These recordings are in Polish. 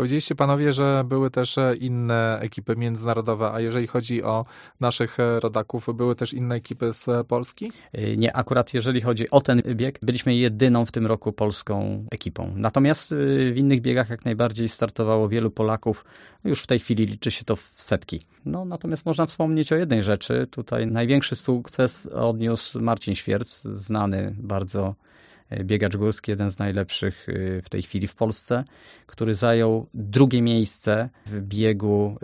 Powiedzieliście panowie, że były też inne ekipy międzynarodowe, a jeżeli chodzi o naszych rodaków, były też inne ekipy z Polski? Nie, akurat jeżeli chodzi o ten bieg, byliśmy jedyną w tym roku polską ekipą. Natomiast w innych biegach jak najbardziej startowało wielu Polaków. Już w tej chwili liczy się to w setki. No, natomiast można wspomnieć o jednej rzeczy. Tutaj największy sukces odniósł Marcin Świerc, znany bardzo biegacz górski, jeden z najlepszych w tej chwili w Polsce, który zajął drugie miejsce w biegu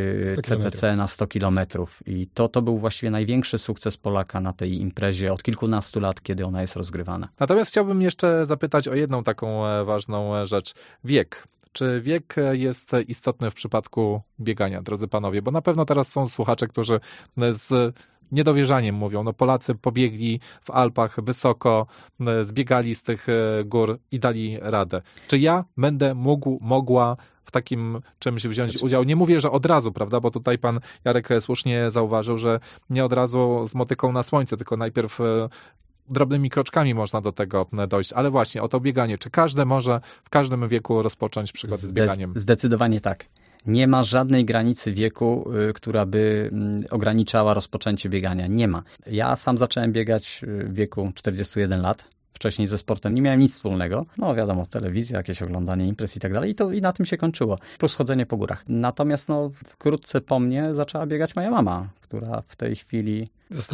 CCC na 100 kilometrów. I to był właściwie największy sukces Polaka na tej imprezie od kilkunastu lat, kiedy ona jest rozgrywana. Natomiast chciałbym jeszcze zapytać o jedną taką ważną rzecz. Wiek. Czy wiek jest istotny w przypadku biegania, drodzy panowie? Bo na pewno teraz są słuchacze, którzy z niedowierzaniem mówią, no Polacy pobiegli w Alpach wysoko, zbiegali z tych gór i dali radę. Czy ja będę mogła w takim czymś wziąć udział? Nie mówię, że od razu, prawda, bo tutaj pan Jarek słusznie zauważył, że nie od razu z motyką na słońce, tylko najpierw drobnymi kroczkami można do tego dojść. Ale właśnie o to bieganie. Czy każdy może w każdym wieku rozpocząć przygody z bieganiem? Zdecydowanie tak. Nie ma żadnej granicy wieku, która by ograniczała rozpoczęcie biegania. Nie ma. Ja sam zacząłem biegać w wieku 41 lat. Wcześniej ze sportem nie miałem nic wspólnego. No wiadomo, telewizja, jakieś oglądanie imprez i tak dalej. I na tym się kończyło. Plus chodzenie po górach. Natomiast wkrótce po mnie zaczęła biegać moja mama, która w tej chwili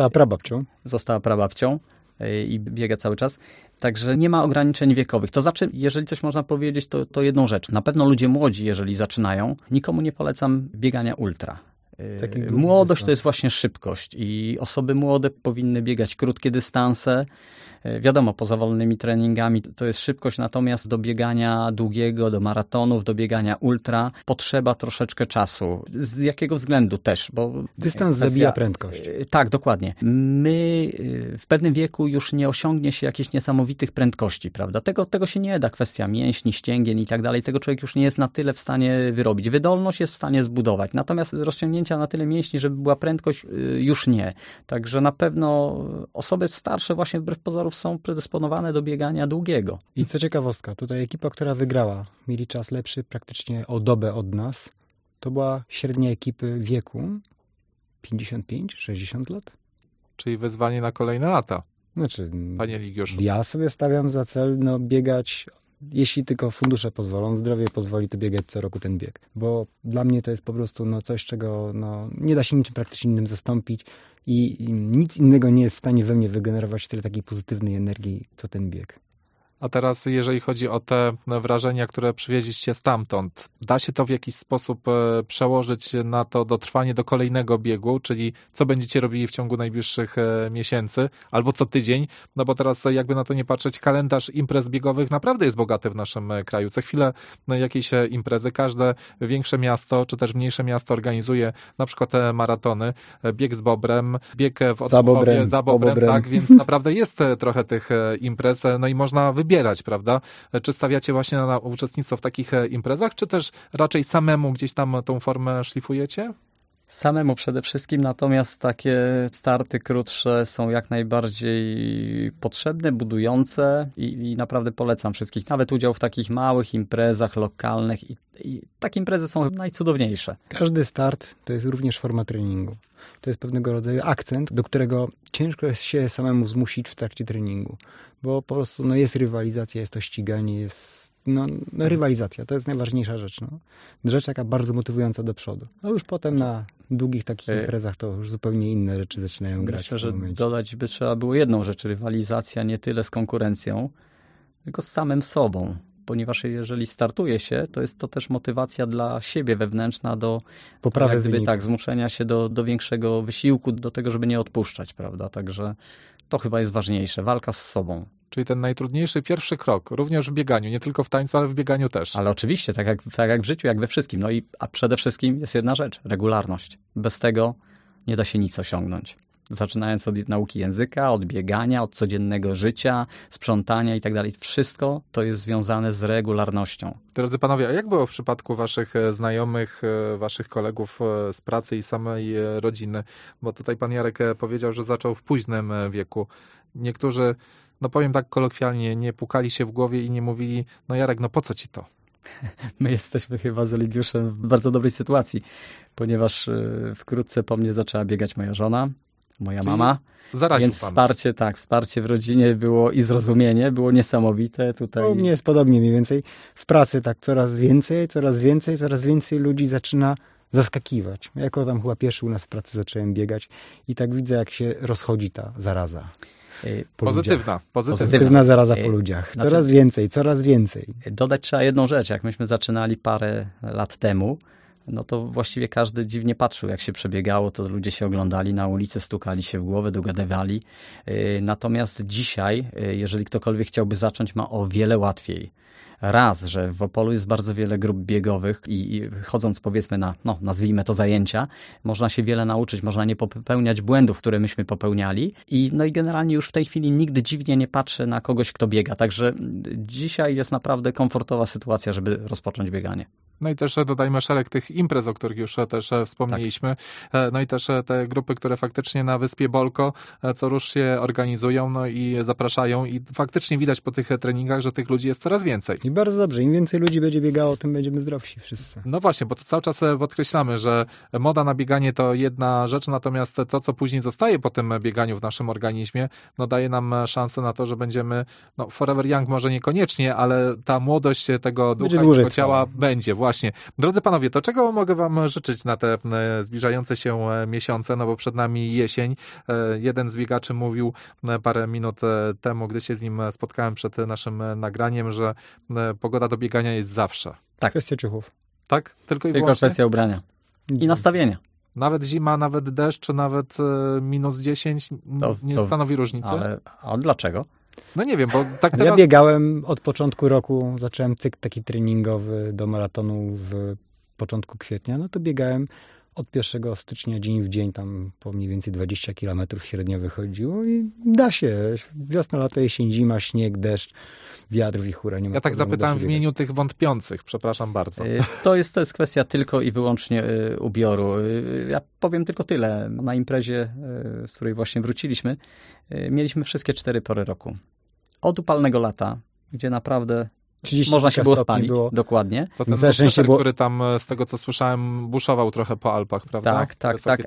Została prababcią i biega cały czas. Także nie ma ograniczeń wiekowych. To znaczy, jeżeli coś można powiedzieć, to jedną rzecz. Na pewno ludzie młodzi, jeżeli zaczynają, nikomu nie polecam biegania ultra. Młodość to jest właśnie szybkość i osoby młode powinny biegać krótkie dystanse. Wiadomo, poza wolnymi treningami to jest szybkość, natomiast do biegania długiego, do maratonów, do biegania ultra potrzeba troszeczkę czasu. Z jakiego względu też? Bo dystans zabija prędkość. Tak, dokładnie. My w pewnym wieku już nie osiągnie się jakichś niesamowitych prędkości, prawda? Tego się nie da. Kwestia mięśni, ścięgien i tak dalej. Tego człowiek już nie jest na tyle w stanie wyrobić. Wydolność jest w stanie zbudować. Natomiast rozciągnięcia na tyle mięśni, żeby była prędkość, już nie. Także na pewno osoby starsze właśnie wbrew pozorom są predysponowane do biegania długiego. I co ciekawostka, tutaj ekipa, która wygrała, mieli czas lepszy praktycznie o dobę od nas. To była średnia ekipy wieku 55-60 lat. Czyli wyzwanie na kolejne lata. Znaczy, panie Ligiuszu. Ja sobie stawiam za cel biegać, jeśli tylko fundusze pozwolą, zdrowie pozwoli, to biegać co roku ten bieg. Bo dla mnie to jest po prostu coś, czego nie da się niczym praktycznie innym zastąpić i nic innego nie jest w stanie we mnie wygenerować tyle takiej pozytywnej energii, co ten bieg. A teraz, jeżeli chodzi o te wrażenia, które przywieźliście stamtąd, da się to w jakiś sposób przełożyć na to dotrwanie do kolejnego biegu, czyli co będziecie robili w ciągu najbliższych miesięcy albo co tydzień? No bo teraz, jakby na to nie patrzeć, kalendarz imprez biegowych naprawdę jest bogaty w naszym kraju. Co chwilę jakieś imprezy, każde większe miasto, czy też mniejsze miasto organizuje na przykład maratony, bieg z Bobrem, bieg w Otwowie, za Bobrem, tak, więc naprawdę jest trochę tych imprez, no i można wybierać, prawda? Czy stawiacie właśnie na uczestnictwo w takich imprezach, czy też raczej samemu gdzieś tam tą formę szlifujecie? Samemu przede wszystkim, natomiast takie starty krótsze są jak najbardziej potrzebne, budujące i naprawdę polecam wszystkich. Nawet udział w takich małych imprezach lokalnych i takie imprezy są najcudowniejsze. Każdy start to jest również forma treningu. To jest pewnego rodzaju akcent, do którego ciężko jest się samemu zmusić w trakcie treningu, bo po prostu jest rywalizacja, jest to ściganie, jest rywalizacja, to jest najważniejsza rzecz. Rzecz taka bardzo motywująca do przodu. Już potem na długich takich imprezach to już zupełnie inne rzeczy zaczynają grać. Myślę, że dodać by trzeba było jedną rzecz, rywalizacja nie tyle z konkurencją, tylko z samym sobą. Ponieważ jeżeli startuje się, to jest to też motywacja dla siebie wewnętrzna do poprawy wyniku. Zmuszenia się do większego wysiłku, do tego, żeby nie odpuszczać, prawda? Także to chyba jest ważniejsze, walka z sobą. Czyli ten najtrudniejszy pierwszy krok, również w bieganiu, nie tylko w tańcu, ale w bieganiu też. Ale oczywiście, tak jak w życiu, jak we wszystkim. A przede wszystkim jest jedna rzecz, regularność. Bez tego nie da się nic osiągnąć. Zaczynając od nauki języka, od biegania, od codziennego życia, sprzątania i tak dalej. Wszystko to jest związane z regularnością. Drodzy panowie, a jak było w przypadku waszych znajomych, waszych kolegów z pracy i samej rodziny? Bo tutaj pan Jarek powiedział, że zaczął w późnym wieku. Niektórzy, powiem tak kolokwialnie, nie pukali się w głowie i nie mówili, Jarek, po co ci to? My jesteśmy chyba z Eligiuszem w bardzo dobrej sytuacji, ponieważ wkrótce po mnie zaczęła biegać moja żona, moja mama. Zaraził Więc pan. wsparcie w rodzinie było i zrozumienie, było niesamowite. Tutaj... U mnie jest podobnie mniej więcej. W pracy tak coraz więcej ludzi zaczyna zaskakiwać. Jako tam chyba pierwszy u nas w pracy zacząłem biegać i tak widzę, jak się rozchodzi ta zaraza. Pozytywna zaraza po ludziach. Coraz więcej. Dodać trzeba jedną rzecz. Jak myśmy zaczynali parę lat temu, no to właściwie każdy dziwnie patrzył, jak się przebiegało, to ludzie się oglądali na ulicy, stukali się w głowę, dogadywali. Natomiast dzisiaj, jeżeli ktokolwiek chciałby zacząć, ma o wiele łatwiej. Raz, że w Opolu jest bardzo wiele grup biegowych i chodząc powiedzmy na, nazwijmy to zajęcia, można się wiele nauczyć, można nie popełniać błędów, które myśmy popełniali i generalnie już w tej chwili nigdy dziwnie nie patrzę na kogoś, kto biega. Także dzisiaj jest naprawdę komfortowa sytuacja, żeby rozpocząć bieganie. No i też dodajmy szereg tych imprez, o których już też wspomnieliśmy. Tak. No i też te grupy, które faktycznie na Wyspie Bolko co rusz się organizują, no i zapraszają i faktycznie widać po tych treningach, że tych ludzi jest coraz więcej. I bardzo dobrze. Im więcej ludzi będzie biegało, tym będziemy zdrowsi wszyscy. No właśnie, bo to cały czas podkreślamy, że moda na bieganie to jedna rzecz, natomiast to, co później zostaje po tym bieganiu w naszym organizmie, no daje nam szansę na to, że będziemy, forever young może niekoniecznie, ale ta młodość tego ducha i tego ciała będzie. Właśnie. Drodzy panowie, to czego mogę wam życzyć na te zbliżające się miesiące, no bo przed nami jesień. Jeden z biegaczy mówił parę minut temu, gdy się z nim spotkałem przed naszym nagraniem, że pogoda do biegania jest zawsze. Tak. Kwestia ciuchów. Tak? Tylko kwestia ubrania. I nastawienia. Nawet zima, nawet deszcz, nawet -10 nie stanowi różnicy. A dlaczego? No nie wiem, bo tak teraz... Ja biegałem od początku roku, zacząłem cykl taki treningowy do maratonu w początku kwietnia, no to biegałem od 1 stycznia dzień w dzień, tam po mniej więcej 20 km średnio wychodziło i da się. Wiosna, lato, jesień, zima, śnieg, deszcz, wiatr, wichura. Nie ma ja tak zapytałem w imieniu tych wątpiących, przepraszam bardzo. To jest kwestia tylko i wyłącznie ubioru. Ja powiem tylko tyle. Na imprezie, z której właśnie wróciliśmy, mieliśmy wszystkie 4 pory roku. Od upalnego lata, gdzie naprawdę można się było spalić. Było. Dokładnie. To ten boxer, który tam, z tego co słyszałem, buszował trochę po Alpach, prawda? Tak.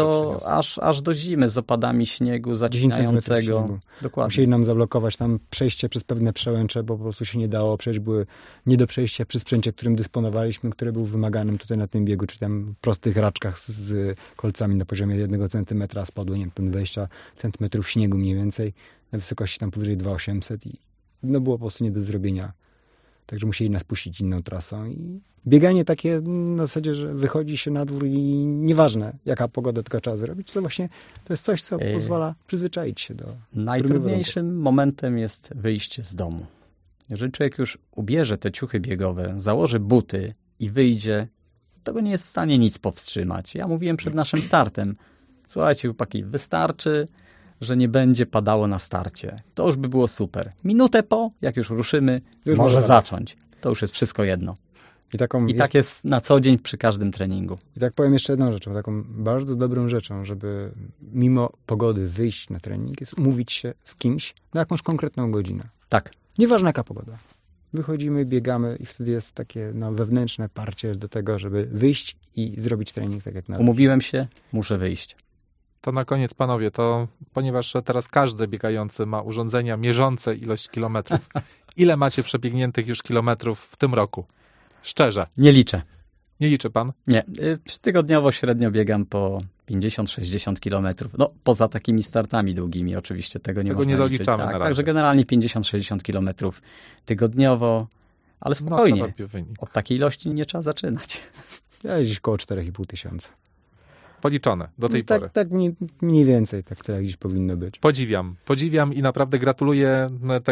Aż do zimy z opadami śniegu zacinającego. Dokładnie. Musieli nam zablokować tam przejście przez pewne przełęcze, bo po prostu się nie dało. Przecież były nie do przejścia przy sprzęcie, którym dysponowaliśmy, który był wymaganym tutaj na tym biegu, czy tam prostych raczkach z kolcami na poziomie 1 centymetra spadło, nie wiem, ten 20 centymetrów śniegu mniej więcej, na wysokości tam powyżej 2800 i było po prostu nie do zrobienia. Także musieli nas puścić inną trasą. I bieganie takie na zasadzie, że wychodzi się na dwór i nieważne jaka pogoda, tylko trzeba zrobić, to właśnie to jest coś, co pozwala przyzwyczaić się do... Najtrudniejszym momentem jest wyjście z domu. Jeżeli człowiek już ubierze te ciuchy biegowe, założy buty i wyjdzie, to go nie jest w stanie nic powstrzymać. Ja mówiłem przed naszym startem. Słuchajcie, chłopaki, wystarczy, że nie będzie padało na starcie. To już by było super. Minutę po, jak już ruszymy, może zacząć. To już jest wszystko jedno. I tak jest na co dzień przy każdym treningu. I tak powiem jeszcze jedną rzeczą. Taką bardzo dobrą rzeczą, żeby mimo pogody wyjść na trening, jest umówić się z kimś na jakąś konkretną godzinę. Tak. Nieważna jaka pogoda. Wychodzimy, biegamy i wtedy jest takie wewnętrzne parcie do tego, żeby wyjść i zrobić trening tak jak należy. Umówiłem się, muszę wyjść. To na koniec, panowie, to ponieważ teraz każdy biegający ma urządzenia mierzące ilość kilometrów. Ile macie przebiegniętych już kilometrów w tym roku? Szczerze. Nie liczę. Nie liczy pan? Nie. Tygodniowo średnio biegam po 50-60 kilometrów. Poza takimi startami długimi oczywiście. Tego nie doliczamy na razie. Także generalnie 50-60 kilometrów tygodniowo. Ale spokojnie. Od takiej ilości nie trzeba zaczynać. Ja gdzieś koło 4,5 tysiąca. Policzone do tej pory. Tak mniej więcej, tak gdzieś powinno być. Podziwiam i naprawdę gratuluję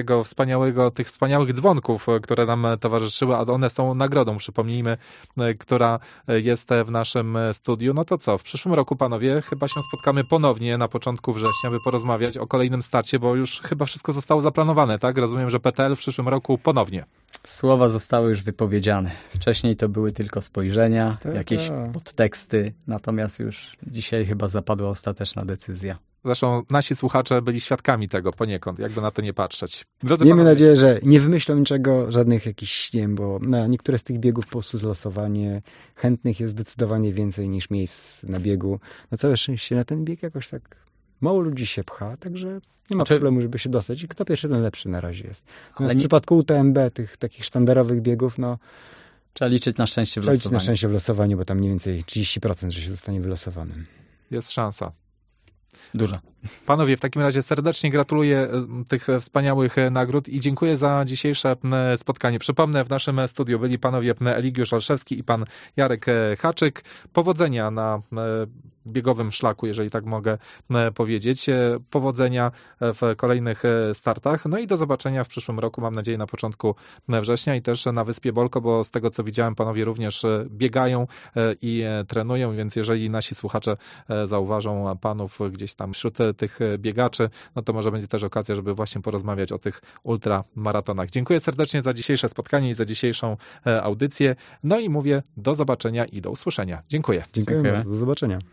tych wspaniałych dzwonków, które nam towarzyszyły, a one są nagrodą, przypomnijmy, która jest w naszym studiu. No to co, w przyszłym roku, panowie, chyba się spotkamy ponownie na początku września, by porozmawiać o kolejnym starcie, bo już chyba wszystko zostało zaplanowane, tak? Rozumiem, że PTL w przyszłym roku ponownie. Słowa zostały już wypowiedziane. Wcześniej to były tylko spojrzenia, jakieś podteksty, natomiast już dzisiaj chyba zapadła ostateczna decyzja. Zresztą nasi słuchacze byli świadkami tego poniekąd, jakby na to nie patrzeć. Drodzy Miejmy panowie, nadzieję, że nie wymyślą niczego, żadnych jakichś, nie wiem, bo na niektóre z tych biegów po prostu losowanie, chętnych jest zdecydowanie więcej niż miejsc na biegu. Na całe szczęście na ten bieg jakoś tak mało ludzi się pcha, także nie ma problemu, żeby się dostać. I kto pierwszy, ten lepszy na razie jest. Natomiast w przypadku UTMB, tych takich sztandarowych biegów, no trzeba liczyć na szczęście w trzeba liczyć losowaniu. na szczęście w losowaniu, bo tam mniej więcej 30%, że się zostanie wylosowanym. jest szansa. Dużo. Panowie, w takim razie serdecznie gratuluję tych wspaniałych nagród i dziękuję za dzisiejsze spotkanie. Przypomnę, w naszym studiu byli panowie Eligiusz Olszewski i pan Jarek Haczyk. Powodzenia na biegowym szlaku, jeżeli tak mogę powiedzieć. Powodzenia w kolejnych startach. No i do zobaczenia w przyszłym roku, mam nadzieję na początku września i też na Wyspie Bolko, bo z tego co widziałem, panowie również biegają i trenują, więc jeżeli nasi słuchacze zauważą panów gdzieś tam wśród tych biegaczy, no to może będzie też okazja, żeby właśnie porozmawiać o tych ultramaratonach. Dziękuję serdecznie za dzisiejsze spotkanie i za dzisiejszą audycję. No i mówię do zobaczenia i do usłyszenia. Dziękuję. Dziękuję bardzo. Do zobaczenia.